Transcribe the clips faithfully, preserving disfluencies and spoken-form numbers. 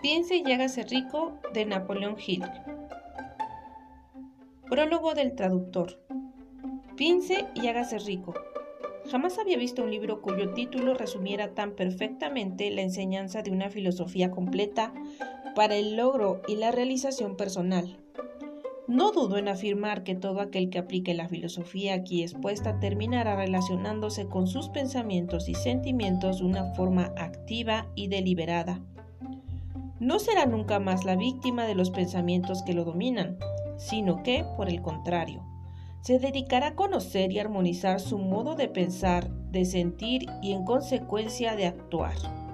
Piense y hágase rico, de Napoleón Hill. Prólogo del traductor. Piense y hágase rico. Jamás había visto un libro cuyo título resumiera tan perfectamente la enseñanza de una filosofía completa para el logro y la realización personal. No dudo en afirmar que todo aquel que aplique la filosofía aquí expuesta terminará relacionándose con sus pensamientos y sentimientos de una forma activa y deliberada. No será nunca más la víctima de los pensamientos que lo dominan, sino que, por el contrario, se dedicará a conocer y armonizar su modo de pensar, de sentir y en consecuencia de actuar.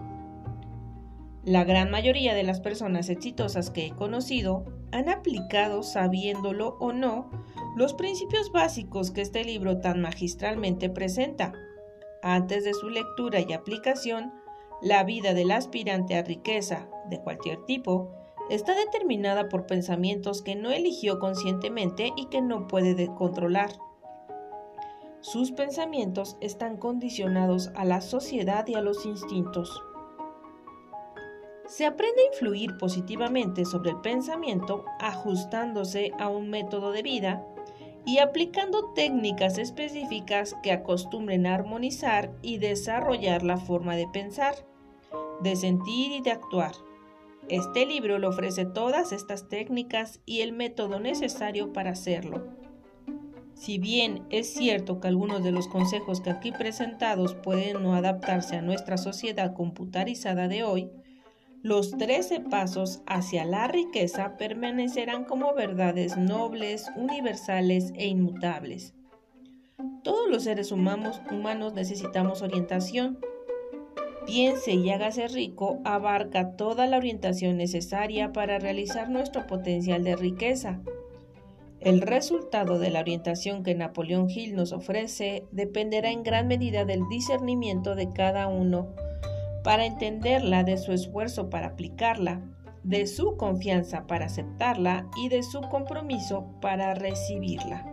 La gran mayoría de las personas exitosas que he conocido han aplicado, sabiéndolo o no, los principios básicos que este libro tan magistralmente presenta. Antes de su lectura y aplicación, la vida del aspirante a riqueza, de cualquier tipo, está determinada por pensamientos que no eligió conscientemente y que no puede controlar. Sus pensamientos están condicionados a la sociedad y a los instintos. Se aprende a influir positivamente sobre el pensamiento ajustándose a un método de vida y aplicando técnicas específicas que acostumbren a armonizar y desarrollar la forma de pensar, de sentir y de actuar. Este libro le ofrece todas estas técnicas y el método necesario para hacerlo. Si bien es cierto que algunos de los consejos que aquí presentados pueden no adaptarse a nuestra sociedad computarizada de hoy, los trece pasos hacia la riqueza permanecerán como verdades nobles, universales e inmutables. Todos los seres humanos, humanos necesitamos orientación. Piense y hágase rico abarca toda la orientación necesaria para realizar nuestro potencial de riqueza. El resultado de la orientación que Napoleón Hill nos ofrece dependerá en gran medida del discernimiento de cada uno para entenderla, de su esfuerzo para aplicarla, de su confianza para aceptarla y de su compromiso para recibirla.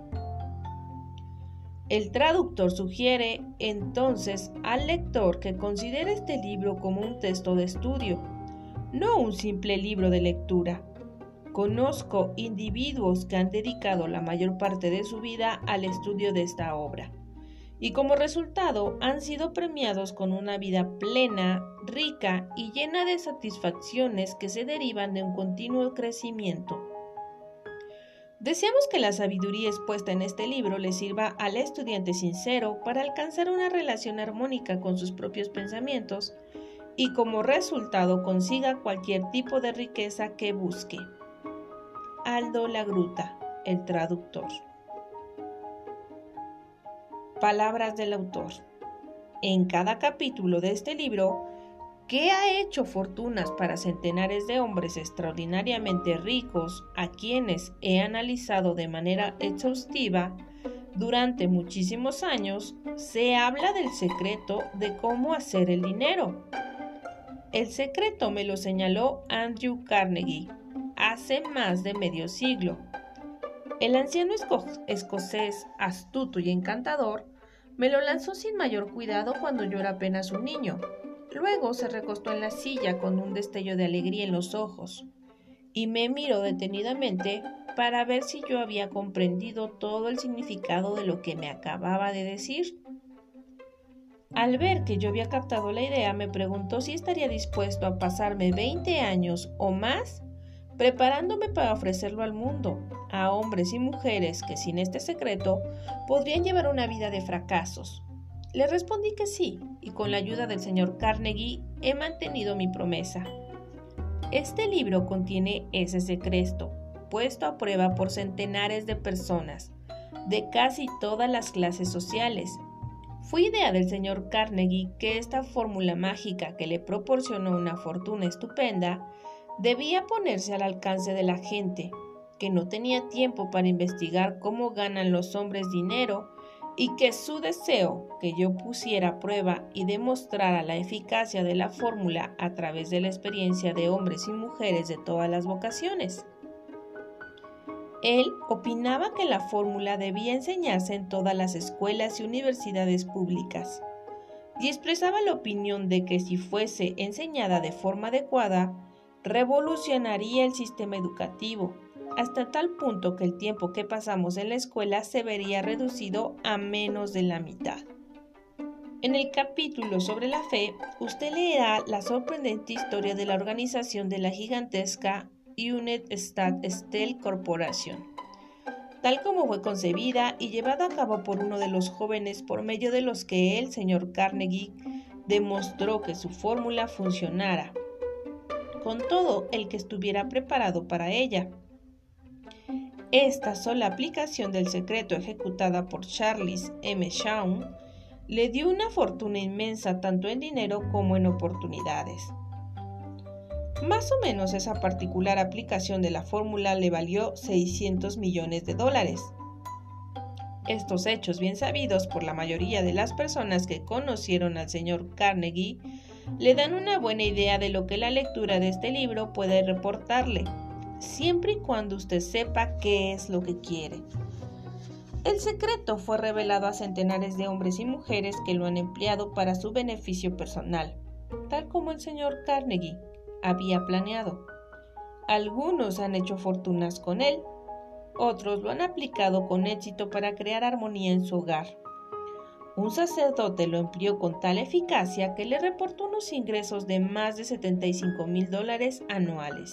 El traductor sugiere entonces al lector que considere este libro como un texto de estudio, no un simple libro de lectura. Conozco individuos que han dedicado la mayor parte de su vida al estudio de esta obra y como resultado han sido premiados con una vida plena, rica y llena de satisfacciones que se derivan de un continuo crecimiento. Deseamos que la sabiduría expuesta en este libro le sirva al estudiante sincero para alcanzar una relación armónica con sus propios pensamientos y como resultado consiga cualquier tipo de riqueza que busque. Aldo Lagruta, el traductor. Palabras del autor. En cada capítulo de este libro, que ha hecho fortunas para centenares de hombres extraordinariamente ricos a quienes he analizado de manera exhaustiva durante muchísimos años, se habla del secreto de cómo hacer el dinero. El secreto me lo señaló Andrew Carnegie hace más de medio siglo. El anciano esco- escocés, astuto y encantador, me lo lanzó sin mayor cuidado cuando yo era apenas un niño. Luego se recostó en la silla con un destello de alegría en los ojos y me miró detenidamente para ver si yo había comprendido todo el significado de lo que me acababa de decir. Al ver que yo había captado la idea, me preguntó si estaría dispuesto a pasarme veinte años o más preparándome para ofrecerlo al mundo, a hombres y mujeres que sin este secreto podrían llevar una vida de fracasos. Le respondí que sí, y con la ayuda del señor Carnegie he mantenido mi promesa. Este libro contiene ese secreto, puesto a prueba por centenares de personas, de casi todas las clases sociales. Fue idea del señor Carnegie que esta fórmula mágica que le proporcionó una fortuna estupenda debía ponerse al alcance de la gente, que no tenía tiempo para investigar cómo ganan los hombres dinero y que su deseo que yo pusiera a prueba y demostrara la eficacia de la fórmula a través de la experiencia de hombres y mujeres de todas las vocaciones. Él opinaba que la fórmula debía enseñarse en todas las escuelas y universidades públicas, y expresaba la opinión de que si fuese enseñada de forma adecuada, revolucionaría el sistema educativo, hasta tal punto que el tiempo que pasamos en la escuela se vería reducido a menos de la mitad. En el capítulo sobre la fe, usted leerá la sorprendente historia de la organización de la gigantesca United States Steel Corporation, tal como fue concebida y llevada a cabo por uno de los jóvenes por medio de los que el señor Carnegie demostró que su fórmula funcionara, con todo el que estuviera preparado para ella. Esta sola aplicación del secreto ejecutada por Charles M. Schwab le dio una fortuna inmensa tanto en dinero como en oportunidades. Más o menos esa particular aplicación de la fórmula le valió seiscientos millones de dólares. Estos hechos, bien sabidos por la mayoría de las personas que conocieron al señor Carnegie, le dan una buena idea de lo que la lectura de este libro puede reportarle, siempre y cuando usted sepa qué es lo que quiere. El secreto fue revelado a centenares de hombres y mujeres que lo han empleado para su beneficio personal, tal como el señor Carnegie había planeado. Algunos han hecho fortunas con él, otros lo han aplicado con éxito para crear armonía en su hogar. Un sacerdote lo empleó con tal eficacia que le reportó unos ingresos de más de setenta y cinco mil dólares anuales.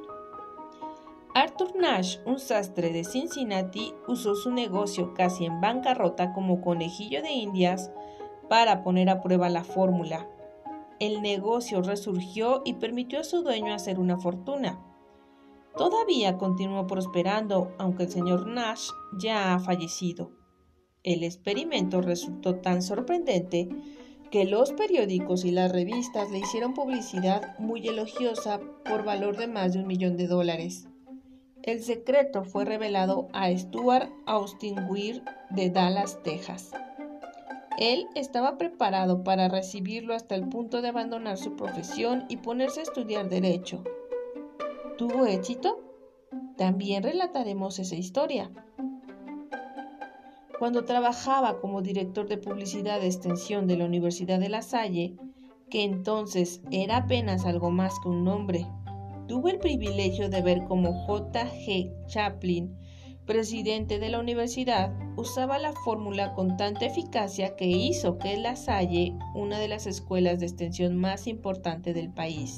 Arthur Nash, un sastre de Cincinnati, usó su negocio casi en bancarrota como conejillo de indias para poner a prueba la fórmula. El negocio resurgió y permitió a su dueño hacer una fortuna. Todavía continuó prosperando, aunque el señor Nash ya ha fallecido. El experimento resultó tan sorprendente que los periódicos y las revistas le hicieron publicidad muy elogiosa por valor de más de un millón de dólares. El secreto fue revelado a Stuart Austin Weir de Dallas, Texas. Él estaba preparado para recibirlo hasta el punto de abandonar su profesión y ponerse a estudiar derecho. ¿Tuvo éxito? También relataremos esa historia. Cuando trabajaba como director de publicidad de extensión de la Universidad de La Salle, que entonces era apenas algo más que un nombre, tuve el privilegio de ver cómo J G Chaplin, presidente de la universidad, usaba la fórmula con tanta eficacia que hizo que La Salle, una de las escuelas de extensión más importantes del país.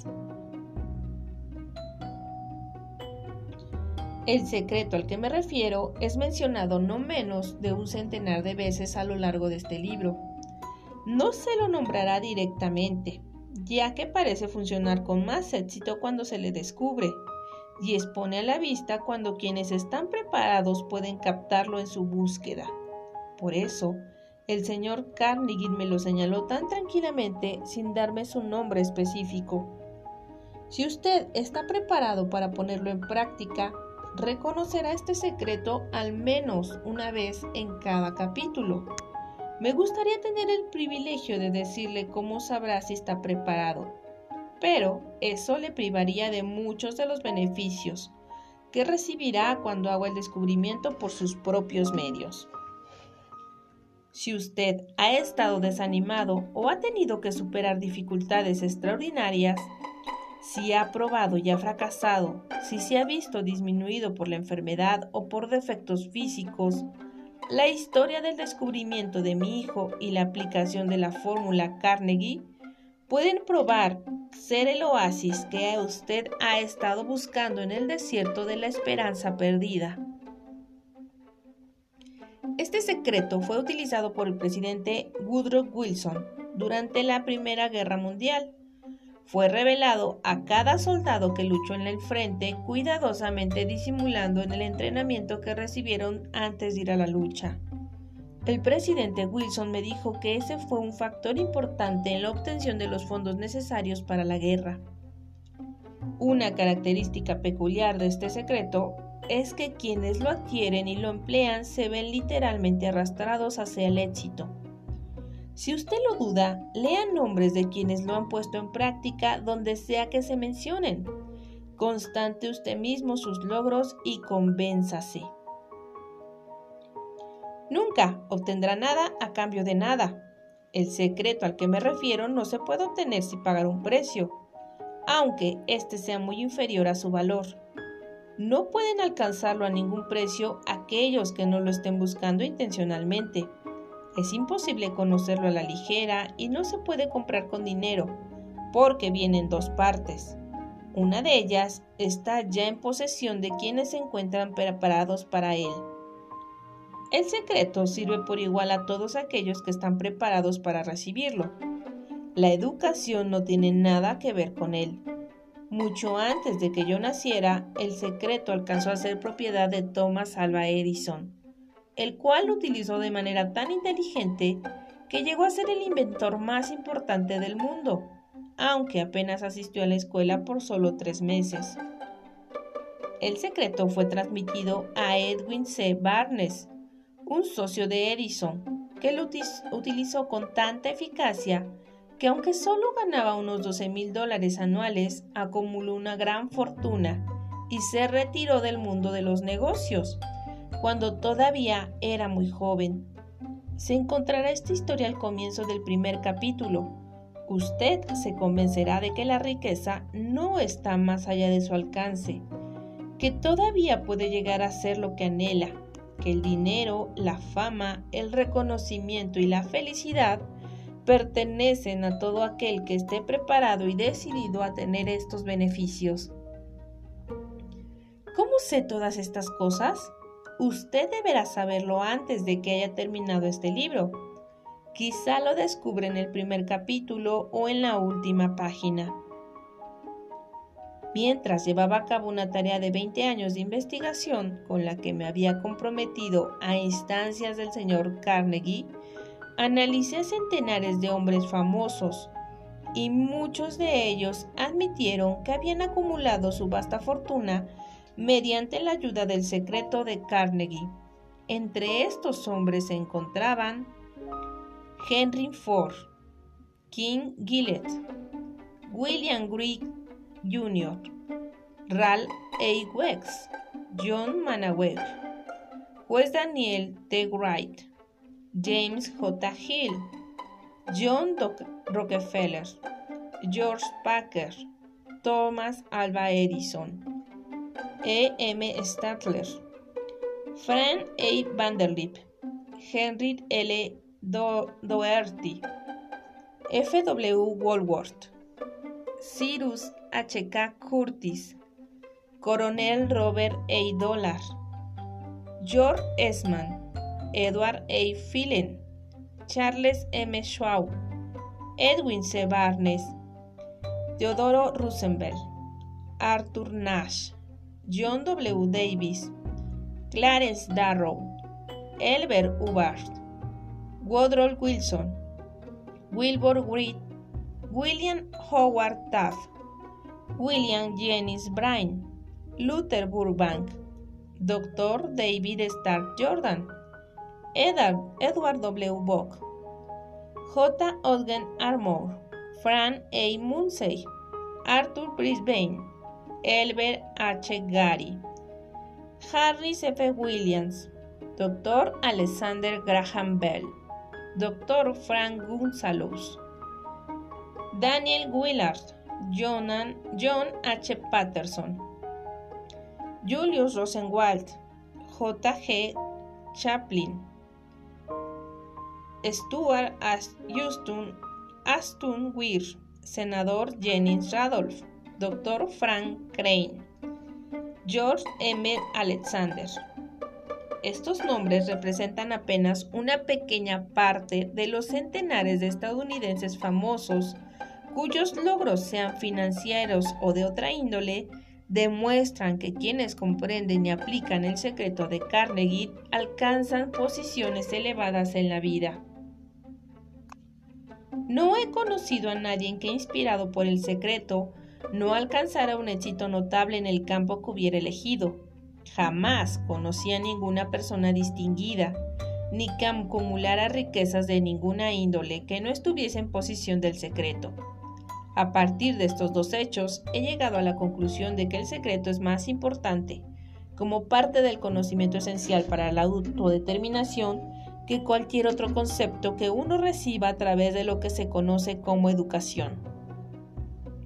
El secreto al que me refiero es mencionado no menos de un centenar de veces a lo largo de este libro. No se lo nombrará directamente, ya que parece funcionar con más éxito cuando se le descubre, y expone a la vista cuando quienes están preparados pueden captarlo en su búsqueda. Por eso, el señor Carnegie me lo señaló tan tranquilamente sin darme su nombre específico. Si usted está preparado para ponerlo en práctica, reconocerá este secreto al menos una vez en cada capítulo. Me gustaría tener el privilegio de decirle cómo sabrá si está preparado, pero eso le privaría de muchos de los beneficios que recibirá cuando haga el descubrimiento por sus propios medios. Si usted ha estado desanimado o ha tenido que superar dificultades extraordinarias, si ha probado y ha fracasado, si se ha visto disminuido por la enfermedad o por defectos físicos, la historia del descubrimiento de mi hijo y la aplicación de la fórmula Carnegie pueden probar ser el oasis que usted ha estado buscando en el desierto de la esperanza perdida. Este secreto fue utilizado por el presidente Woodrow Wilson durante la Primera Guerra Mundial. Fue revelado a cada soldado que luchó en el frente, cuidadosamente disimulando en el entrenamiento que recibieron antes de ir a la lucha. El presidente Wilson me dijo que ese fue un factor importante en la obtención de los fondos necesarios para la guerra. Una característica peculiar de este secreto es que quienes lo adquieren y lo emplean se ven literalmente arrastrados hacia el éxito. Si usted lo duda, lea nombres de quienes lo han puesto en práctica donde sea que se mencionen. Constante usted mismo sus logros y convénzase. Nunca obtendrá nada a cambio de nada. El secreto al que me refiero no se puede obtener sin pagar un precio. aunque éste sea muy inferior a su valor. No pueden alcanzarlo a ningún precio aquellos que no lo estén buscando intencionalmente. Es imposible conocerlo a la ligera y no se puede comprar con dinero, porque viene en dos partes. Una de ellas está ya en posesión de quienes se encuentran preparados para él. El secreto sirve por igual a todos aquellos que están preparados para recibirlo. La educación no tiene nada que ver con él. Mucho antes de que yo naciera, el secreto alcanzó a ser propiedad de Thomas Alva Edison, el cual lo utilizó de manera tan inteligente que llegó a ser el inventor más importante del mundo, aunque apenas asistió a la escuela por solo tres meses. El secreto fue transmitido a Edwin C. Barnes, un socio de Edison, que lo utilizó con tanta eficacia que aunque solo ganaba unos doce mil dólares anuales, acumuló una gran fortuna y se retiró del mundo de los negocios, cuando todavía era muy joven. Se encontrará esta historia al comienzo del primer capítulo. Usted se convencerá de que la riqueza no está más allá de su alcance, que todavía puede llegar a ser lo que anhela, que el dinero, la fama, el reconocimiento y la felicidad pertenecen a todo aquel que esté preparado y decidido a tener estos beneficios. ¿Cómo sé todas estas cosas? Usted deberá saberlo antes de que haya terminado este libro. Quizá lo descubre en el primer capítulo o en la última página. Mientras llevaba a cabo una tarea de veinte años de investigación con la que me había comprometido a instancias del señor Carnegie, analicé centenares de hombres famosos y muchos de ellos admitieron que habían acumulado su vasta fortuna mediante la ayuda del secreto de Carnegie. Entre estos hombres se encontraban Henry Ford, King Gillette, William Greig junior, Ralph A. Weeks, John Manawer, Juez Daniel T. Wright, James J. Hill, John Rockefeller, George Packer, Thomas Alva Edison, E. M. Statler, Frank A. Vanderlip, Henry L. Doherty, F. W. Woolworth, Cyrus H. K. Curtis, Coronel Robert A. Dollar, George Eastman, Edward A. Phelan, Charles M. Schwab, Edwin C. Barnes, Theodore Roosevelt, Arthur Nash, John W. Davis, Clarence Darrow, Elbert Hubbard, Woodrow Wilson, Wilbur Wright, William Howard Taft, William Jennings Bryan, Luther Burbank, doctor David Stark Jordan, Edward, Edward W. Bock, J. Ogden Armour, Frank A. Munsey, Arthur Brisbane, Elbert H. Gary, Harris F. Williams, doctor Alexander Graham Bell, doctor Frank Gonzalez, Daniel Willard, John, John H. Patterson, Julius Rosenwald, J. G. Chaplin, Stuart Aston, Aston Weir, senador Jennings Randolph, doctor Frank Crane, George M. Alexander. Estos nombres representan apenas una pequeña parte de los centenares de estadounidenses famosos cuyos logros, sean financieros o de otra índole, demuestran que quienes comprenden y aplican el secreto de Carnegie alcanzan posiciones elevadas en la vida. No he conocido a nadie que, inspirado por el secreto, no alcanzara un éxito notable en el campo que hubiera elegido. Jamás conocí a ninguna persona distinguida, ni que acumulara riquezas de ninguna índole que no estuviese en posesión del secreto. A partir de estos dos hechos, he llegado a la conclusión de que el secreto es más importante, como parte del conocimiento esencial para la autodeterminación, que cualquier otro concepto que uno reciba a través de lo que se conoce como educación.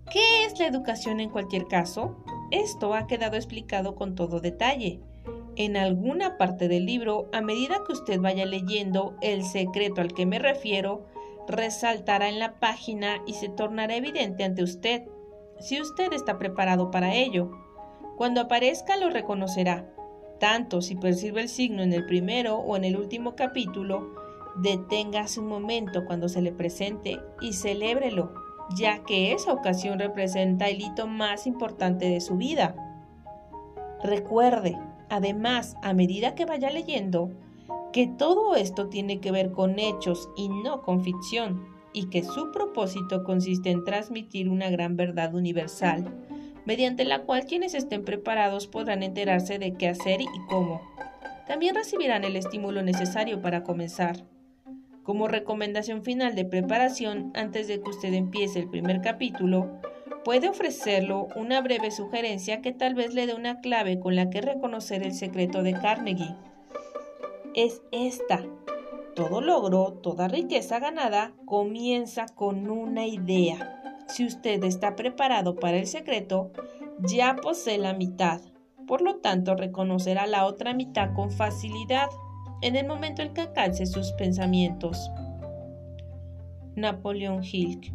¿Qué es la educación en cualquier caso? Esto ha quedado explicado con todo detalle. En alguna parte del libro, a medida que usted vaya leyendo, el secreto al que me refiero resaltará en la página y se tornará evidente ante usted, si usted está preparado para ello. Cuando aparezca lo reconocerá, tanto si percibe el signo en el primero o en el último capítulo. Deténgase un momento cuando se le presente y celébrelo, ya que esa ocasión representa el hito más importante de su vida. Recuerde, además, a medida que vaya leyendo, que todo esto tiene que ver con hechos y no con ficción, y que su propósito consiste en transmitir una gran verdad universal, mediante la cual quienes estén preparados podrán enterarse de qué hacer y cómo. También recibirán el estímulo necesario para comenzar. Como recomendación final de preparación, antes de que usted empiece el primer capítulo, puede ofrecerlo una breve sugerencia que tal vez le dé una clave con la que reconocer el secreto de Carnegie. Es esta: todo logro, toda riqueza ganada comienza con una idea. Si usted está preparado para el secreto, ya posee la mitad. Por lo tanto, reconocerá la otra mitad con facilidad en el momento en que alcance sus pensamientos. Napoleon Hill.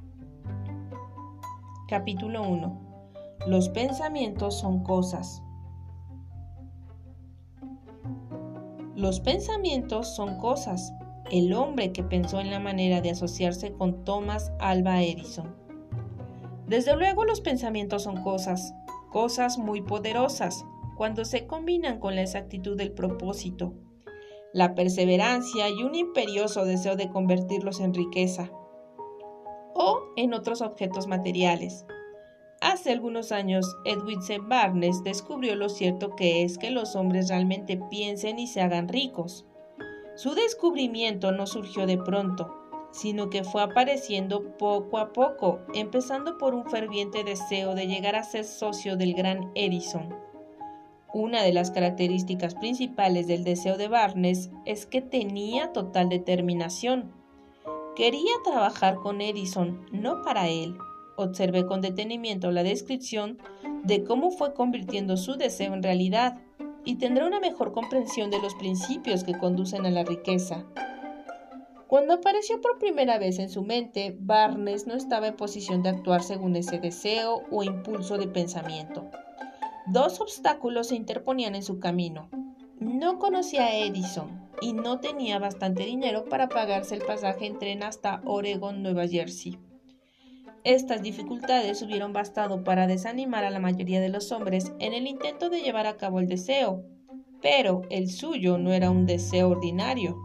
Capítulo uno. Los pensamientos son cosas. Los pensamientos son cosas. El hombre que pensó en la manera de asociarse con Thomas Alva Edison. Desde luego, los pensamientos son cosas, cosas muy poderosas, cuando se combinan con la exactitud del propósito, la perseverancia y un imperioso deseo de convertirlos en riqueza o en otros objetos materiales. Hace algunos años, Edwin C. Barnes descubrió lo cierto que es que los hombres realmente piensen y se hagan ricos. Su descubrimiento no surgió de pronto, sino que fue apareciendo poco a poco, empezando por un ferviente deseo de llegar a ser socio del gran Edison. Una de las características principales del deseo de Barnes es que tenía total determinación. Quería trabajar con Edison, no para él. Observé con detenimiento la descripción de cómo fue convirtiendo su deseo en realidad, y tendré una mejor comprensión de los principios que conducen a la riqueza. Cuando apareció por primera vez en su mente, Barnes no estaba en posición de actuar según ese deseo o impulso de pensamiento. Dos obstáculos se interponían en su camino. No conocía a Edison y no tenía bastante dinero para pagarse el pasaje en tren hasta Oregon, Nueva Jersey. Estas dificultades hubieron bastado para desanimar a la mayoría de los hombres en el intento de llevar a cabo el deseo, pero el suyo no era un deseo ordinario.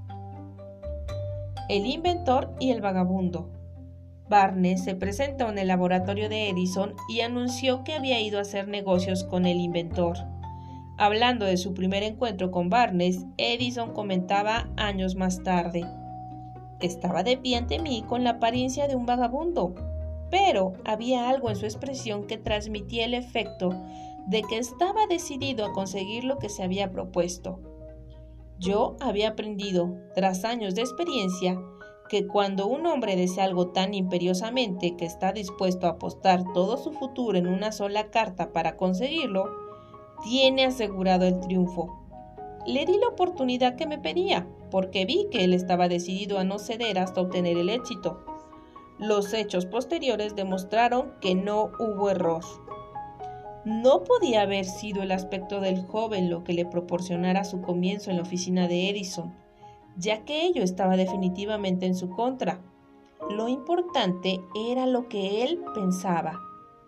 El inventor y el vagabundo. Barnes se presentó en el laboratorio de Edison y anunció que había ido a hacer negocios con el inventor. Hablando de su primer encuentro con Barnes, Edison comentaba años más tarde: estaba de pie ante mí con la apariencia de un vagabundo, pero había algo en su expresión que transmitía el efecto de que estaba decidido a conseguir lo que se había propuesto. Yo había aprendido, tras años de experiencia, que cuando un hombre desea algo tan imperiosamente que está dispuesto a apostar todo su futuro en una sola carta para conseguirlo, tiene asegurado el triunfo. Le di la oportunidad que me pedía, porque vi que él estaba decidido a no ceder hasta obtener el éxito. Los hechos posteriores demostraron que no hubo error. No podía haber sido el aspecto del joven lo que le proporcionara su comienzo en la oficina de Edison, ya que ello estaba definitivamente en su contra. Lo importante era lo que él pensaba.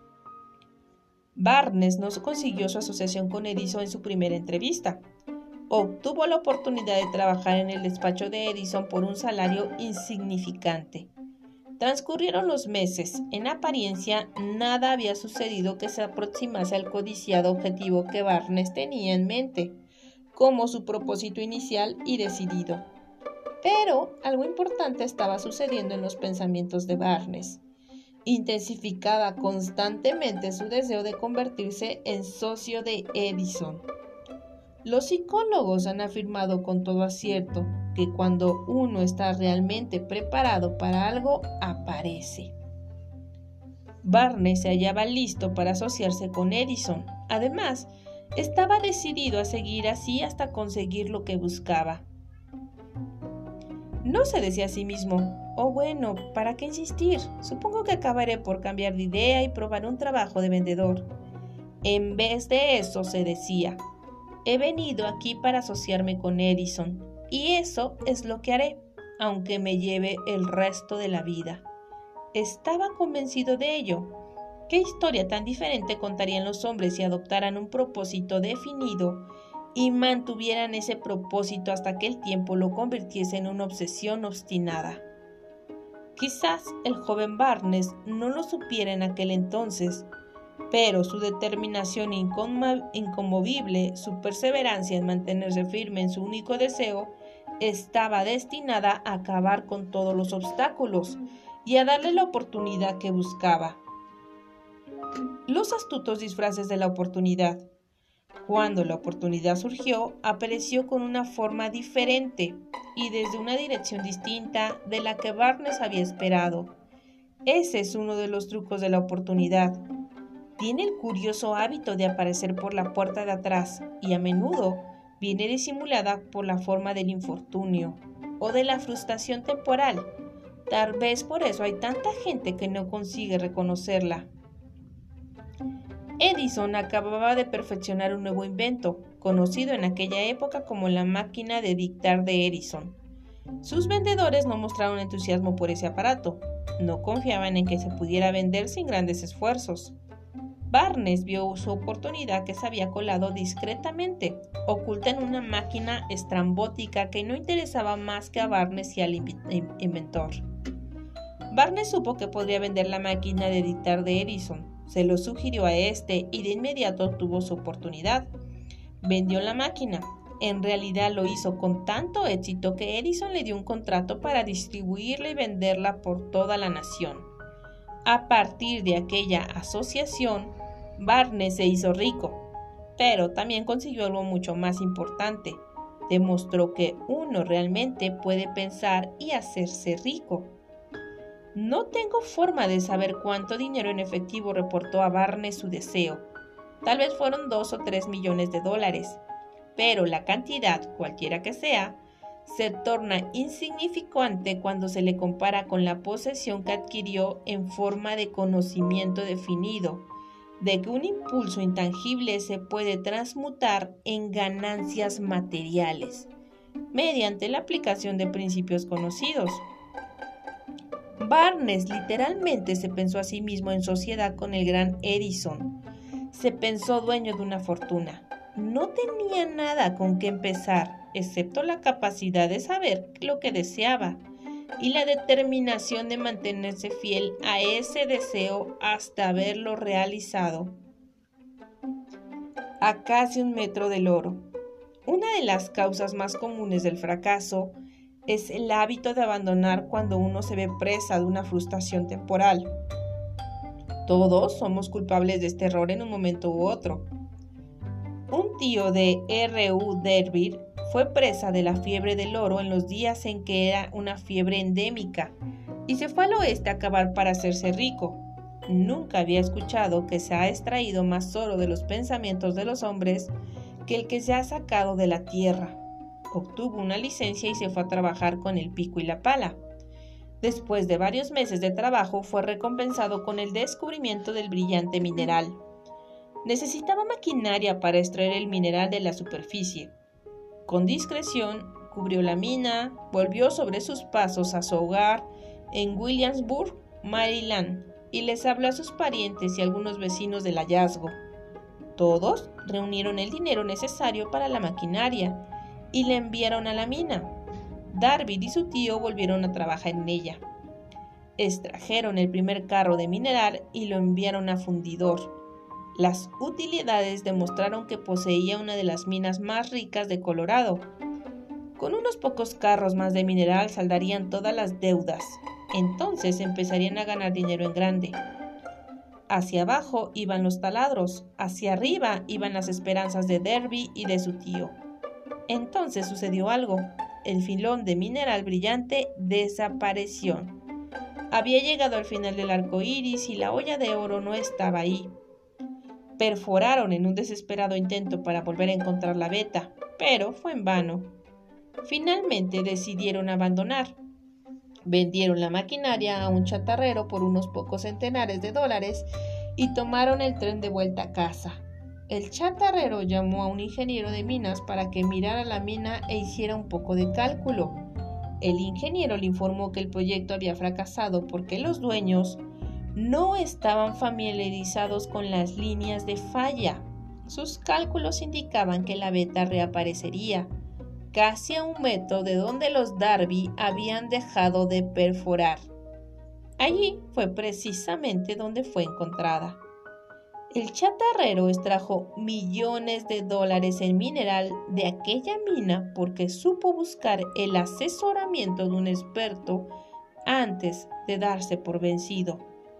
Barnes no consiguió su asociación con Edison en su primera entrevista. Obtuvo la oportunidad de trabajar en el despacho de Edison por un salario insignificante. Transcurrieron los meses. En apariencia, nada había sucedido que se aproximase al codiciado objetivo que Barnes tenía en mente, como su propósito inicial y decidido. Pero algo importante estaba sucediendo en los pensamientos de Barnes. Intensificaba constantemente su deseo de convertirse en socio de Edison. Los psicólogos han afirmado con todo acierto que cuando uno está realmente preparado para algo, aparece. Barnes se hallaba listo para asociarse con Edison. Además, estaba decidido a seguir así hasta conseguir lo que buscaba. No se decía a sí mismo: oh bueno, ¿para qué insistir? Supongo que acabaré por cambiar de idea y probar un trabajo de vendedor. En vez de eso se decía: he venido aquí para asociarme con Edison, y eso es lo que haré, aunque me lleve el resto de la vida. Estaba convencido de ello. ¿Qué historia tan diferente contarían los hombres si adoptaran un propósito definido y mantuvieran ese propósito hasta que el tiempo lo convirtiese en una obsesión obstinada? Quizás el joven Barnes no lo supiera en aquel entonces, pero su determinación inconmovible, su perseverancia en mantenerse firme en su único deseo, estaba destinada a acabar con todos los obstáculos y a darle la oportunidad que buscaba. Los astutos disfraces de la oportunidad. Cuando la oportunidad surgió, apareció con una forma diferente y desde una dirección distinta de la que Barnes había esperado. Ese es uno de los trucos de la oportunidad. Tiene el curioso hábito de aparecer por la puerta de atrás y a menudo viene disimulada por la forma del infortunio o de la frustración temporal. Tal vez por eso hay tanta gente que no consigue reconocerla. Edison acababa de perfeccionar un nuevo invento, conocido en aquella época como la máquina de dictar de Edison. Sus vendedores no mostraron entusiasmo por ese aparato, no confiaban en que se pudiera vender sin grandes esfuerzos. Barnes vio su oportunidad que se había colado discretamente, oculta en una máquina estrambótica que no interesaba más que a Barnes y al inventor. Barnes supo que podría vender la máquina de dictar de Edison. Se lo sugirió a este y de inmediato tuvo su oportunidad. Vendió la máquina. En realidad lo hizo con tanto éxito que Edison le dio un contrato para distribuirla y venderla por toda la nación. A partir de aquella asociación, Barnes se hizo rico, pero también consiguió algo mucho más importante. Demostró que uno realmente puede pensar y hacerse rico. No tengo forma de saber cuánto dinero en efectivo reportó a Barnes su deseo. Tal vez fueron dos o tres millones de dólares, pero la cantidad, cualquiera que sea, se torna insignificante cuando se le compara con la posesión que adquirió en forma de conocimiento definido, de que un impulso intangible se puede transmutar en ganancias materiales, mediante la aplicación de principios conocidos. Barnes literalmente se pensó a sí mismo en sociedad con el gran Edison. Se pensó dueño de una fortuna. No tenía nada con qué empezar, excepto la capacidad de saber lo que deseaba y la determinación de mantenerse fiel a ese deseo hasta haberlo realizado. A casi un metro del oro. Una de las causas más comunes del fracaso es el hábito de abandonar cuando uno se ve presa de una frustración temporal. Todos somos culpables de este error en un momento u otro. Un tío de R U Derby fue presa de la fiebre del oro en los días en que era una fiebre endémica y se fue al oeste a cavar para hacerse rico. Nunca había escuchado que se ha extraído más oro de los pensamientos de los hombres que el que se ha sacado de la tierra. Obtuvo una licencia y se fue a trabajar con el pico y la pala. Después de varios meses de trabajo, fue recompensado con el descubrimiento del brillante mineral. Necesitaba maquinaria para extraer el mineral de la superficie. Con discreción, cubrió la mina, volvió sobre sus pasos a su hogar en Williamsburg, Maryland, y les habló a sus parientes y algunos vecinos del hallazgo. Todos reunieron el dinero necesario para la maquinaria y la enviaron a la mina. Darby y su tío volvieron a trabajar en ella. Extrajeron el primer carro de mineral y lo enviaron a fundidor. Las utilidades demostraron que poseía una de las minas más ricas de Colorado. Con unos pocos carros más de mineral saldarían todas las deudas. Entonces empezarían a ganar dinero en grande. Hacia abajo iban los taladros, hacia arriba iban las esperanzas de Derby y de su tío. Entonces sucedió algo. El filón de mineral brillante desapareció. Había llegado al final del arco iris y la olla de oro no estaba ahí. Perforaron en un desesperado intento para volver a encontrar la veta, pero fue en vano. Finalmente decidieron abandonar. Vendieron la maquinaria a un chatarrero por unos pocos centenares de dólares y tomaron el tren de vuelta a casa. El chatarrero llamó a un ingeniero de minas para que mirara la mina e hiciera un poco de cálculo. El ingeniero le informó que el proyecto había fracasado porque los dueños no estaban familiarizados con las líneas de falla. Sus cálculos indicaban que la veta reaparecería casi a un metro de donde los Darby habían dejado de perforar. Allí fue precisamente donde fue encontrada. El chatarrero extrajo millones de dólares en mineral de aquella mina porque supo buscar el asesoramiento de un experto antes de darse por vencido.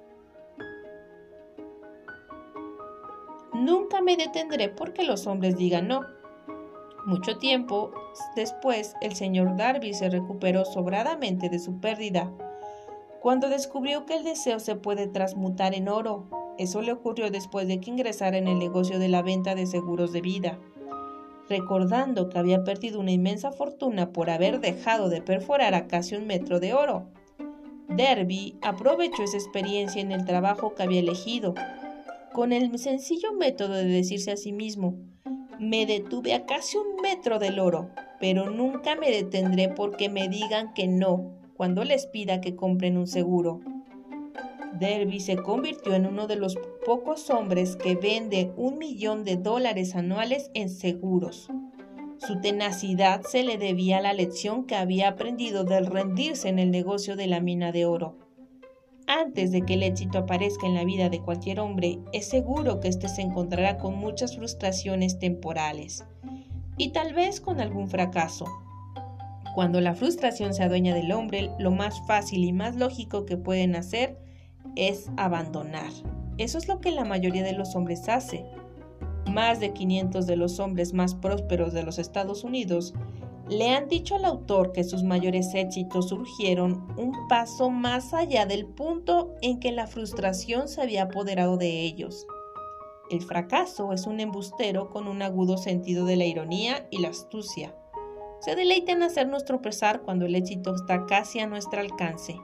Nunca me detendré porque los hombres digan no. Mucho tiempo después, el señor Darby se recuperó sobradamente de su pérdida, cuando descubrió que el deseo se puede transmutar en oro. Eso le ocurrió después de que ingresara en el negocio de la venta de seguros de vida. Recordando que había perdido una inmensa fortuna por haber dejado de perforar a casi un metro de oro, Darby aprovechó esa experiencia en el trabajo que había elegido, con el sencillo método de decirse a sí mismo: me detuve a casi un metro del oro, pero nunca me detendré porque me digan que no cuando les pida que compren un seguro. Darby se convirtió en uno de los pocos hombres que vende un millón de dólares anuales en seguros. Su tenacidad se le debía a la lección que había aprendido del rendirse en el negocio de la mina de oro. Antes de que el éxito aparezca en la vida de cualquier hombre, es seguro que éste se encontrará con muchas frustraciones temporales y tal vez con algún fracaso. Cuando la frustración se adueña del hombre, lo más fácil y más lógico que pueden hacer es abandonar. Eso es lo que la mayoría de los hombres hace. Más de quinientos de los hombres más prósperos de los Estados Unidos le han dicho al autor que sus mayores éxitos surgieron un paso más allá del punto en que la frustración se había apoderado de ellos. El fracaso es un embustero con un agudo sentido de la ironía y la astucia. Se deleita en hacernos tropezar cuando el éxito está casi a nuestro alcance.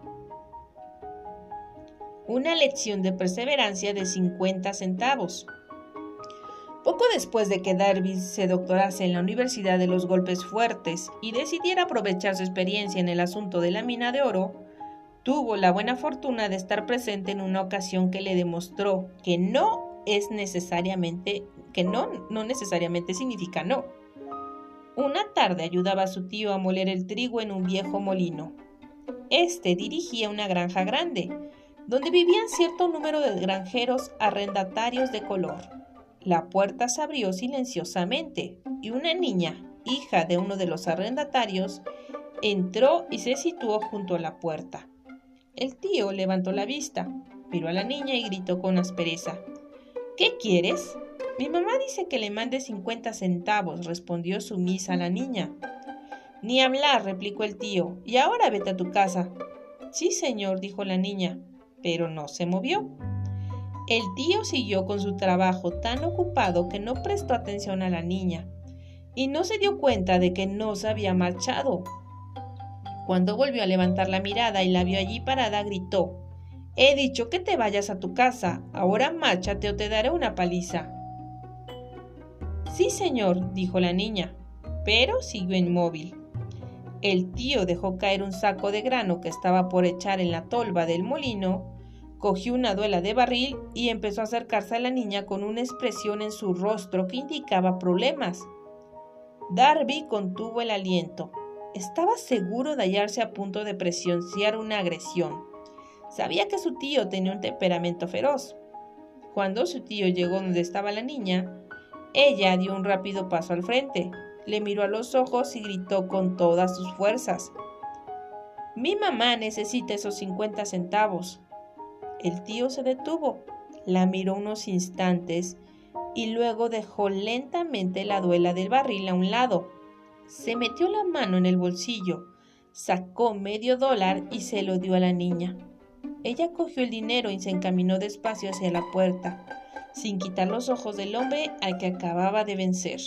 Una lección de perseverancia de cincuenta centavos. Poco después de que Darby se doctorase en la Universidad de los Golpes Fuertes y decidiera aprovechar su experiencia en el asunto de la mina de oro, tuvo la buena fortuna de estar presente en una ocasión que le demostró que no es necesariamente, que no, no necesariamente significa no. Una tarde ayudaba a su tío a moler el trigo en un viejo molino. Este dirigía una granja grande, donde vivían cierto número de granjeros arrendatarios de color. La puerta se abrió silenciosamente y una niña, hija de uno de los arrendatarios, entró y se situó junto a la puerta. El tío levantó la vista, miró a la niña y gritó con aspereza: ¿Qué quieres? Mi mamá dice que le mande cincuenta centavos, respondió sumisa la niña. Ni hablar, replicó el tío, y ahora vete a tu casa. Sí, señor, dijo la niña, pero no se movió. El tío siguió con su trabajo tan ocupado que no prestó atención a la niña y no se dio cuenta de que no se había marchado. Cuando volvió a levantar la mirada y la vio allí parada, gritó: He dicho que te vayas a tu casa, ahora márchate o te daré una paliza. Sí, señor, dijo la niña, pero siguió inmóvil. El tío dejó caer un saco de grano que estaba por echar en la tolva del molino, cogió una duela de barril y empezó a acercarse a la niña con una expresión en su rostro que indicaba problemas. Darby contuvo el aliento. Estaba seguro de hallarse a punto de presenciar una agresión. Sabía que su tío tenía un temperamento feroz. Cuando su tío llegó donde estaba la niña, ella dio un rápido paso al frente, le miró a los ojos y gritó con todas sus fuerzas: «Mi mamá necesita esos cincuenta centavos». El tío se detuvo, la miró unos instantes y luego dejó lentamente la duela del barril a un lado. Se metió la mano en el bolsillo, Sacó medio dólar y se lo dio a la niña. Ella cogió el dinero y se encaminó despacio hacia la puerta, sin quitar los ojos del hombre al que acababa de vencer.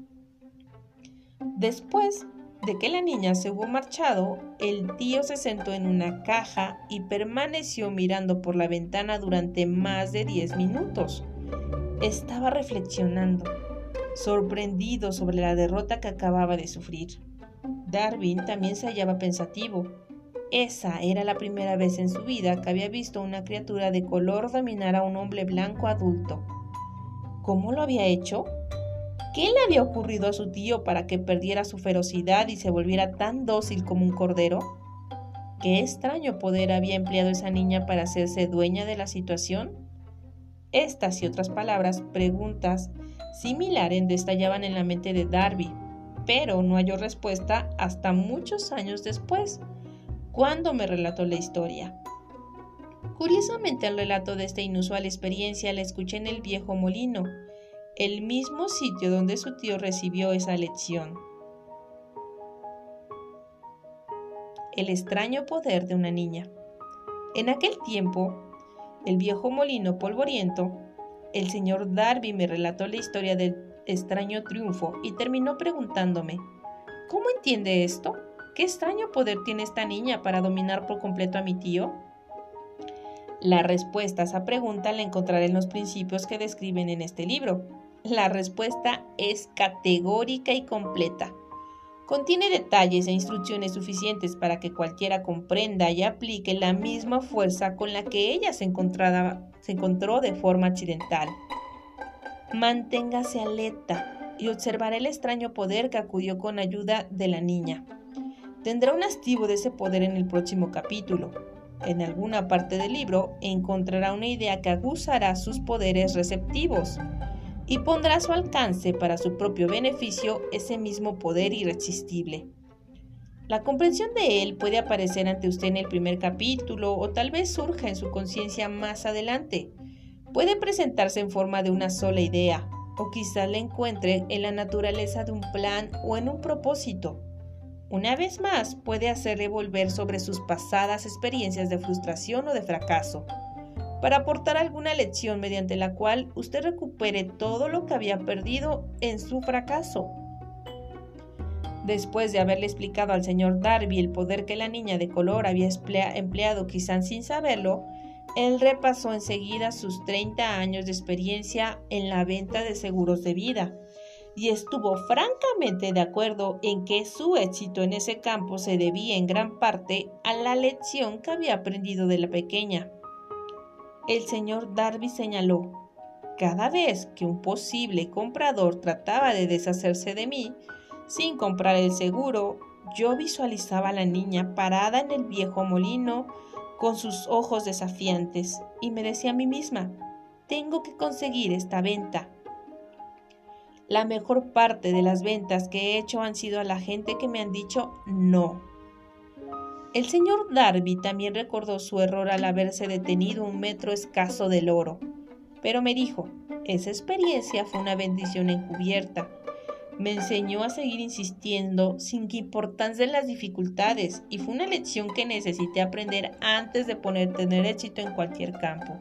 Después de que la niña se hubo marchado, el tío se sentó en una caja y permaneció mirando por la ventana durante más de diez minutos. Estaba reflexionando, sorprendido sobre la derrota que acababa de sufrir. Darwin también se hallaba pensativo. Esa era la primera vez en su vida que había visto a una criatura de color dominar a un hombre blanco adulto. ¿Cómo lo había hecho? ¿Qué le había ocurrido a su tío para que perdiera su ferocidad y se volviera tan dócil como un cordero? ¿Qué extraño poder había empleado esa niña para hacerse dueña de la situación? Estas y otras palabras, preguntas similares destallaban en la mente de Darby, pero no halló respuesta hasta muchos años después, cuando me relató la historia. Curiosamente, el relato de esta inusual experiencia la escuché en el viejo molino, el mismo sitio donde su tío recibió esa lección. El extraño poder de una niña. En aquel tiempo, el viejo molino polvoriento, el señor Darby me relató la historia del extraño triunfo y terminó preguntándome: ¿cómo entiende esto? ¿Qué extraño poder tiene esta niña para dominar por completo a mi tío? La respuesta a esa pregunta la encontraré en los principios que describen en este libro. La respuesta es categórica y completa. Contiene detalles e instrucciones suficientes para que cualquiera comprenda y aplique la misma fuerza con la que ella se, se encontró de forma accidental. Manténgase alerta y observará el extraño poder que acudió con ayuda de la niña. Tendrá un atisbo de ese poder en el próximo capítulo. En alguna parte del libro encontrará una idea que aguzará sus poderes receptivos y pondrá a su alcance para su propio beneficio ese mismo poder irresistible. La comprensión de él puede aparecer ante usted en el primer capítulo o tal vez surja en su conciencia más adelante. Puede presentarse en forma de una sola idea o quizás la encuentre en la naturaleza de un plan o en un propósito. Una vez más, puede hacerle volver sobre sus pasadas experiencias de frustración o de fracaso, para aportar alguna lección mediante la cual usted recupere todo lo que había perdido en su fracaso. Después de haberle explicado al señor Darby el poder que la niña de color había empleado quizás sin saberlo, él repasó enseguida sus treinta años de experiencia en la venta de seguros de vida, y estuvo francamente de acuerdo en que su éxito en ese campo se debía en gran parte a la lección que había aprendido de la pequeña. El señor Darby señaló: cada vez que un posible comprador trataba de deshacerse de mí sin comprar el seguro, yo visualizaba a la niña parada en el viejo molino con sus ojos desafiantes y me decía a mí misma: tengo que conseguir esta venta. La mejor parte de las ventas que he hecho han sido a la gente que me han dicho no. El señor Darby también recordó su error al haberse detenido un metro escaso del oro, pero me dijo: esa experiencia fue una bendición encubierta. Me enseñó a seguir insistiendo sin que importasen las dificultades y fue una lección que necesité aprender antes de poder tener éxito en cualquier campo.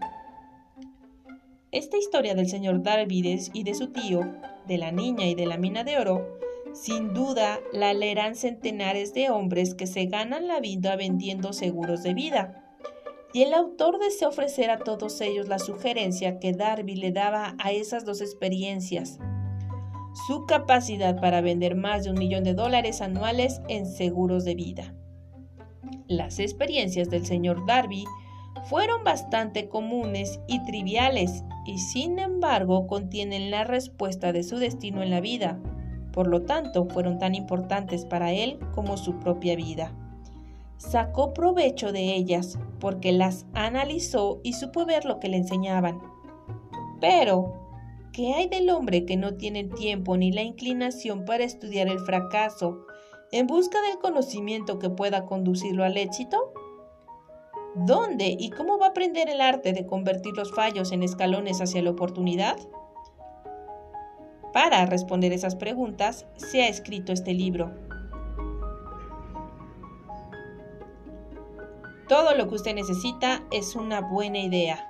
Esta historia del señor Darby y de su tío, de la niña y de la mina de oro, sin duda la leerán centenares de hombres que se ganan la vida vendiendo seguros de vida. Y el autor desea ofrecer a todos ellos la sugerencia que Darby le daba a esas dos experiencias: su capacidad para vender más de un millón de dólares anuales en seguros de vida. Las experiencias del señor Darby fueron bastante comunes y triviales y sin embargo contienen la respuesta de su destino en la vida. Por lo tanto, fueron tan importantes para él como su propia vida. Sacó provecho de ellas porque las analizó y supo ver lo que le enseñaban. Pero, ¿qué hay del hombre que no tiene el tiempo ni la inclinación para estudiar el fracaso en busca del conocimiento que pueda conducirlo al éxito? ¿Dónde y cómo va a aprender el arte de convertir los fallos en escalones hacia la oportunidad? Para responder esas preguntas se ha escrito este libro. Todo lo que usted necesita es una buena idea.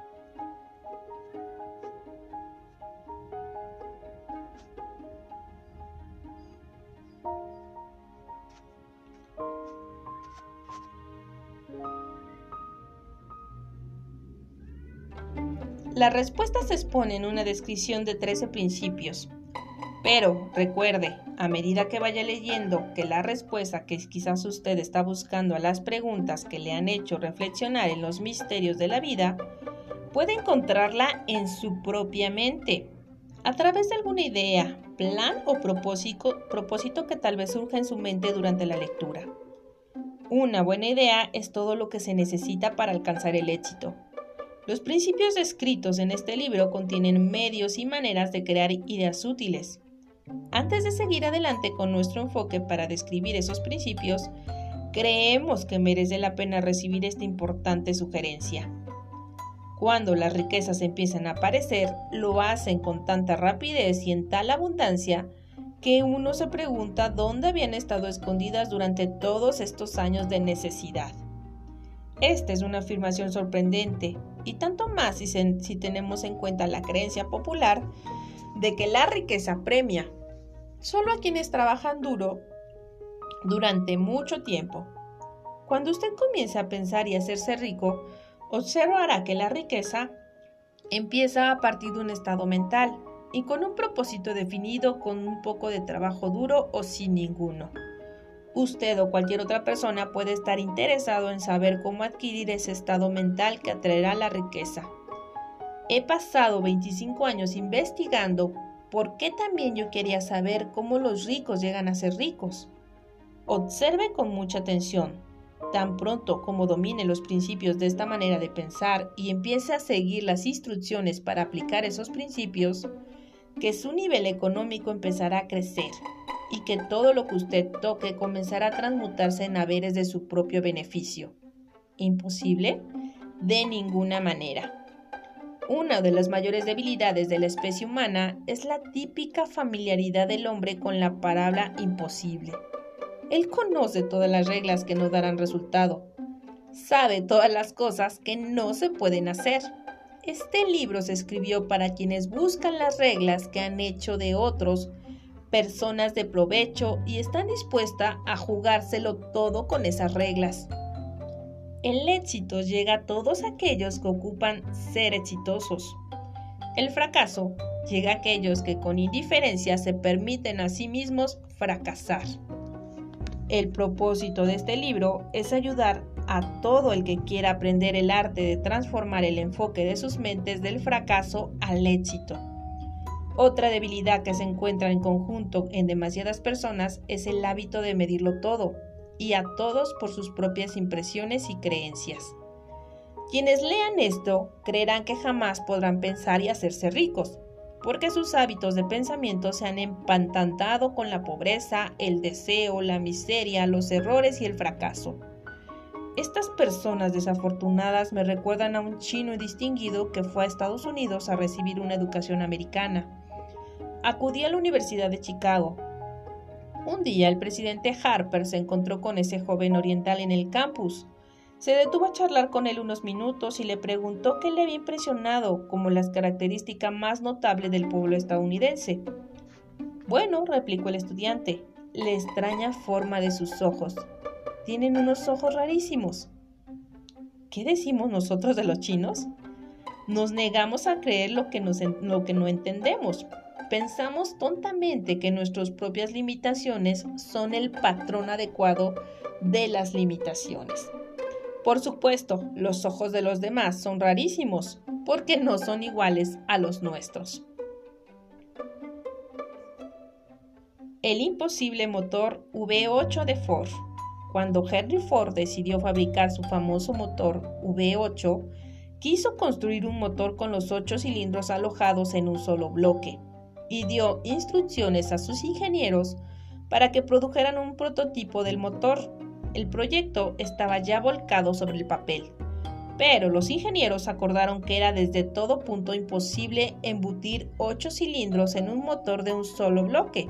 La respuesta se expone en una descripción de trece principios. Pero recuerde, a medida que vaya leyendo, que la respuesta que quizás usted está buscando a las preguntas que le han hecho reflexionar en los misterios de la vida, puede encontrarla en su propia mente, a través de alguna idea, plan o propósito, propósito que tal vez surja en su mente durante la lectura. Una buena idea es todo lo que se necesita para alcanzar el éxito. Los principios descritos en este libro contienen medios y maneras de crear ideas útiles. Antes de seguir adelante con nuestro enfoque para describir esos principios, creemos que merece la pena recibir esta importante sugerencia. Cuando las riquezas empiezan a aparecer, lo hacen con tanta rapidez y en tal abundancia que uno se pregunta dónde habían estado escondidas durante todos estos años de necesidad. Esta es una afirmación sorprendente, y tanto más si, se, si tenemos en cuenta la creencia popular de que la riqueza premia solo a quienes trabajan duro durante mucho tiempo. Cuando usted comience a pensar y hacerse rico, observará que la riqueza empieza a partir de un estado mental y con un propósito definido, con un poco de trabajo duro o sin ninguno. Usted o cualquier otra persona puede estar interesado en saber cómo adquirir ese estado mental que atraerá la riqueza. He pasado veinticinco años investigando por qué también yo quería saber cómo los ricos llegan a ser ricos. Observe con mucha atención. Tan pronto como domine los principios de esta manera de pensar y empiece a seguir las instrucciones para aplicar esos principios, que su nivel económico empezará a crecer y que todo lo que usted toque comenzará a transmutarse en haberes de su propio beneficio. ¿Imposible? De ninguna manera. Una de las mayores debilidades de la especie humana es la típica familiaridad del hombre con la palabra imposible. Él conoce todas las reglas que no darán resultado. Sabe todas las cosas que no se pueden hacer. Este libro se escribió para quienes buscan las reglas que han hecho de otros personas de provecho y están dispuestas a jugárselo todo con esas reglas. El éxito llega a todos aquellos que ocupan ser exitosos. El fracaso llega a aquellos que con indiferencia se permiten a sí mismos fracasar. El propósito de este libro es ayudar a todo el que quiera aprender el arte de transformar el enfoque de sus mentes del fracaso al éxito. Otra debilidad que se encuentra en conjunto en demasiadas personas es el hábito de medirlo todo, y a todos por sus propias impresiones y creencias. Quienes lean esto creerán que jamás podrán pensar y hacerse ricos, porque sus hábitos de pensamiento se han empantantado con la pobreza, el deseo, la miseria, los errores y el fracaso. Estas personas desafortunadas me recuerdan a un chino distinguido que fue a Estados Unidos a recibir una educación americana. Acudí a la Universidad de Chicago. Un día el presidente Harper se encontró con ese joven oriental en el campus. Se detuvo a charlar con él unos minutos y le preguntó qué le había impresionado como las características más notables del pueblo estadounidense. Bueno, replicó el estudiante, la extraña forma de sus ojos. Tienen unos ojos rarísimos. ¿Qué decimos nosotros de los chinos? Nos negamos a creer lo que, nos, lo que no entendemos. Pensamos tontamente que nuestras propias limitaciones son el patrón adecuado de las limitaciones. Por supuesto, los ojos de los demás son rarísimos, porque no son iguales a los nuestros. El imposible motor V ocho de Ford. Cuando Henry Ford decidió fabricar su famoso motor V ocho, quiso construir un motor con los ocho cilindros alojados en un solo bloque, y dio instrucciones a sus ingenieros para que produjeran un prototipo del motor. El proyecto estaba ya volcado sobre el papel, pero los ingenieros acordaron que era desde todo punto imposible embutir ocho cilindros en un motor de un solo bloque.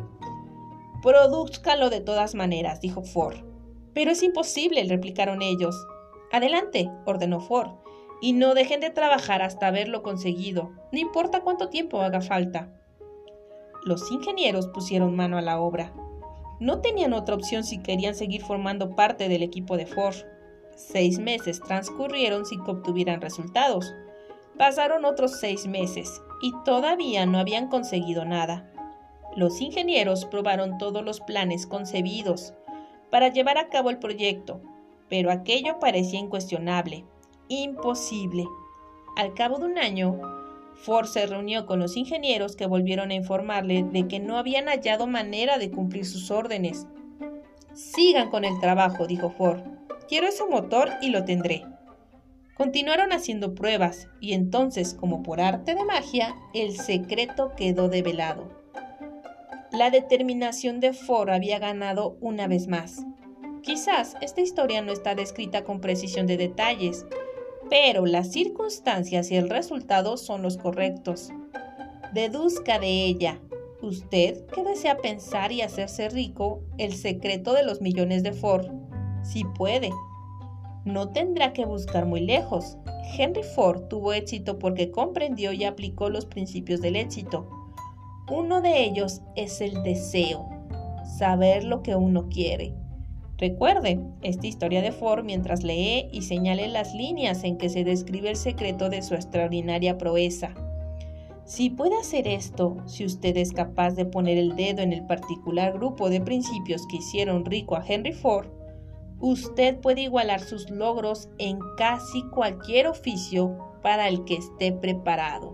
«Prodúzcalo de todas maneras», dijo Ford. «Pero es imposible», replicaron ellos. Adelante, ordenó Ford, y no dejen de trabajar hasta haberlo conseguido, no importa cuánto tiempo haga falta. Los ingenieros pusieron mano a la obra. No tenían otra opción si querían seguir formando parte del equipo de Ford. Seis meses transcurrieron sin que obtuvieran resultados. Pasaron otros seis meses y todavía no habían conseguido nada. Los ingenieros probaron todos los planes concebidos para llevar a cabo el proyecto, pero aquello parecía incuestionable, imposible. Al cabo de un año, Ford se reunió con los ingenieros que volvieron a informarle de que no habían hallado manera de cumplir sus órdenes. «Sigan con el trabajo», dijo Ford. «Quiero ese motor y lo tendré». Continuaron haciendo pruebas y entonces, como por arte de magia, el secreto quedó develado. La determinación de Ford había ganado una vez más. Quizás esta historia no está descrita con precisión de detalles, pero las circunstancias y el resultado son los correctos. Deduzca de ella, usted que desea pensar y hacerse rico, el secreto de los millones de Ford. Si puede. No tendrá que buscar muy lejos. Henry Ford tuvo éxito porque comprendió y aplicó los principios del éxito. Uno de ellos es el deseo, saber lo que uno quiere. Recuerde esta historia de Ford mientras lee y señale las líneas en que se describe el secreto de su extraordinaria proeza. Si puede hacer esto, si usted es capaz de poner el dedo en el particular grupo de principios que hicieron rico a Henry Ford, usted puede igualar sus logros en casi cualquier oficio para el que esté preparado.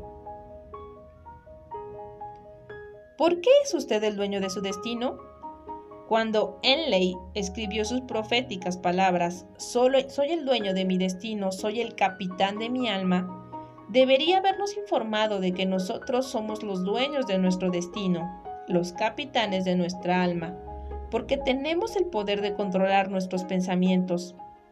¿Por qué es usted el dueño de su destino? Cuando Henley escribió sus proféticas palabras, «Solo soy el dueño de mi destino, soy el capitán de mi alma», debería habernos informado de que nosotros somos los dueños de nuestro destino, los capitanes de nuestra alma, porque tenemos el poder de controlar nuestros pensamientos.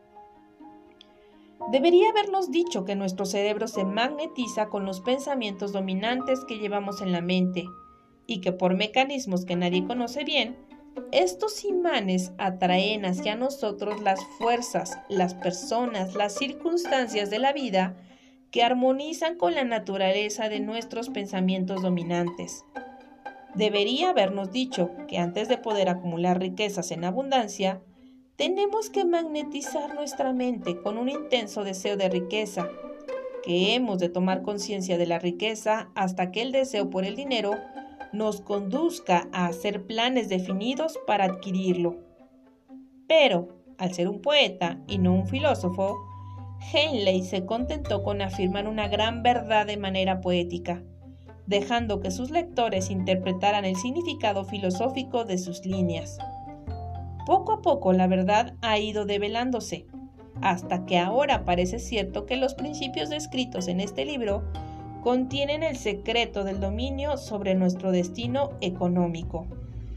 Debería habernos dicho que nuestro cerebro se magnetiza con los pensamientos dominantes que llevamos en la mente, y que por mecanismos que nadie conoce bien, estos imanes atraen hacia nosotros las fuerzas, las personas, las circunstancias de la vida que armonizan con la naturaleza de nuestros pensamientos dominantes. Debería habernos dicho que antes de poder acumular riquezas en abundancia, tenemos que magnetizar nuestra mente con un intenso deseo de riqueza, que hemos de tomar conciencia de la riqueza hasta que el deseo por el dinero nos conduzca a hacer planes definidos para adquirirlo. Pero, al ser un poeta y no un filósofo, Henley se contentó con afirmar una gran verdad de manera poética, dejando que sus lectores interpretaran el significado filosófico de sus líneas. Poco a poco la verdad ha ido develándose, hasta que ahora parece cierto que los principios descritos en este libro contienen el secreto del dominio sobre nuestro destino económico.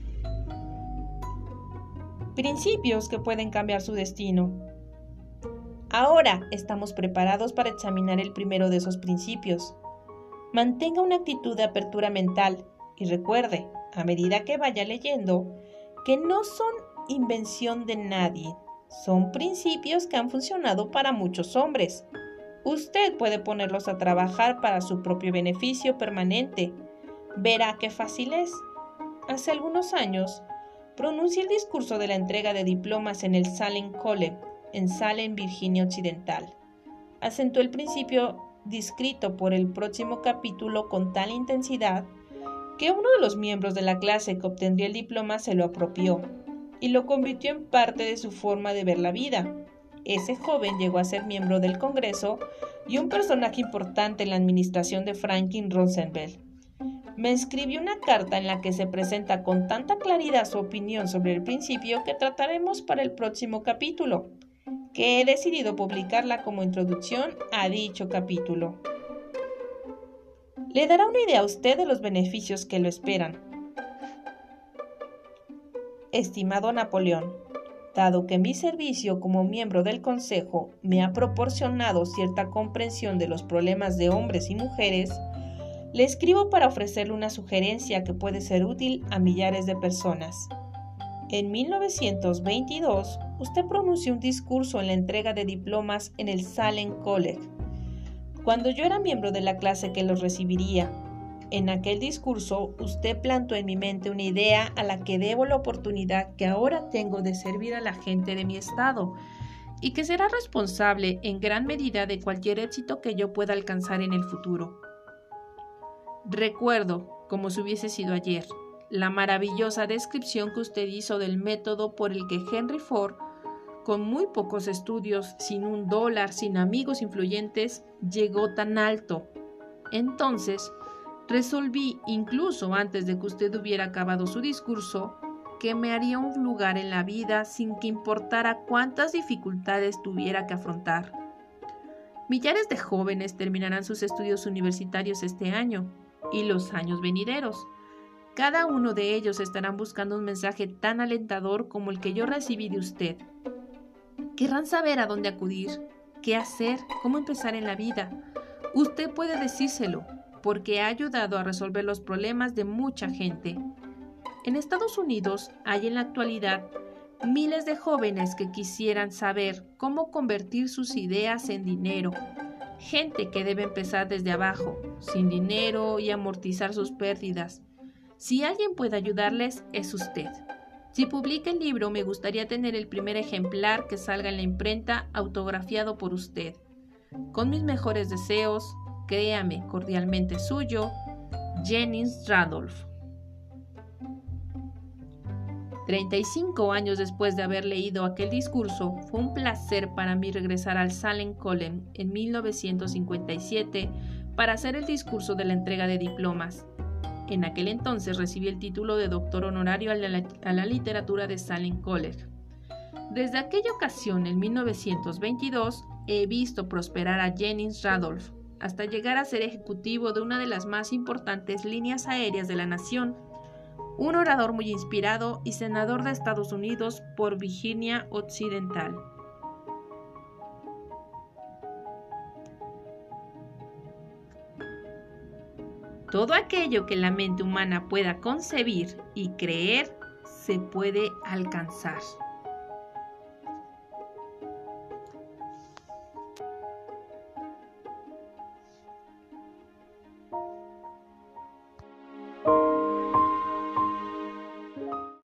Principios que pueden cambiar su destino. Ahora estamos preparados para examinar el primero de esos principios. Mantenga una actitud de apertura mental y recuerde, a medida que vaya leyendo, que no son invención de nadie, son principios que han funcionado para muchos hombres. Usted puede ponerlos a trabajar para su propio beneficio permanente. Verá qué fácil es. Hace algunos años, pronuncié el discurso de la entrega de diplomas en el Salem College, en Salem, Virginia Occidental. Acentué el principio descrito por el próximo capítulo con tal intensidad que uno de los miembros de la clase que obtendría el diploma se lo apropió y lo convirtió en parte de su forma de ver la vida. Ese joven llegó a ser miembro del Congreso y un personaje importante en la administración de Franklin Roosevelt. Me escribió una carta en la que se presenta con tanta claridad su opinión sobre el principio que trataremos para el próximo capítulo, que he decidido publicarla como introducción a dicho capítulo. Le dará una idea a usted de los beneficios que lo esperan. Estimado Napoleón, dado que mi servicio como miembro del Consejo me ha proporcionado cierta comprensión de los problemas de hombres y mujeres, le escribo para ofrecerle una sugerencia que puede ser útil a millares de personas. En mil novecientos veintidós, usted pronunció un discurso en la entrega de diplomas en el Salem College. Cuando yo era miembro de la clase que los recibiría, en aquel discurso usted plantó en mi mente una idea a la que debo la oportunidad que ahora tengo de servir a la gente de mi estado y que será responsable en gran medida de cualquier éxito que yo pueda alcanzar en el futuro. Recuerdo, como si hubiese sido ayer, la maravillosa descripción que usted hizo del método por el que Henry Ford, con muy pocos estudios, sin un dólar, sin amigos influyentes, llegó tan alto. Entonces, resolví, incluso antes de que usted hubiera acabado su discurso, que me haría un lugar en la vida sin que importara cuántas dificultades tuviera que afrontar. Millares de jóvenes terminarán sus estudios universitarios este año y los años venideros. Cada uno de ellos estarán buscando un mensaje tan alentador como el que yo recibí de usted. Querrán saber a dónde acudir, qué hacer, cómo empezar en la vida. Usted puede decírselo, porque ha ayudado a resolver los problemas de mucha gente. En Estados Unidos hay en la actualidad miles de jóvenes que quisieran saber cómo convertir sus ideas en dinero. Gente que debe empezar desde abajo, sin dinero y amortizar sus pérdidas. Si alguien puede ayudarles, es usted. Si publica el libro, me gustaría tener el primer ejemplar que salga en la imprenta autografiado por usted. Con mis mejores deseos, créame, cordialmente suyo, Jennings Randolph. treinta y cinco años después de haber leído aquel discurso, fue un placer para mí regresar al Salem College en mil novecientos cincuenta y siete para hacer el discurso de la entrega de diplomas. En aquel entonces recibí el título de doctor honorario a la, a la literatura de Salem College. Desde aquella ocasión, en mil novecientos veintidós, he visto prosperar a Jennings Randolph hasta llegar a ser ejecutivo de una de las más importantes líneas aéreas de la nación, un orador muy inspirado y senador de Estados Unidos por Virginia Occidental. Todo aquello que la mente humana pueda concebir y creer se puede alcanzar.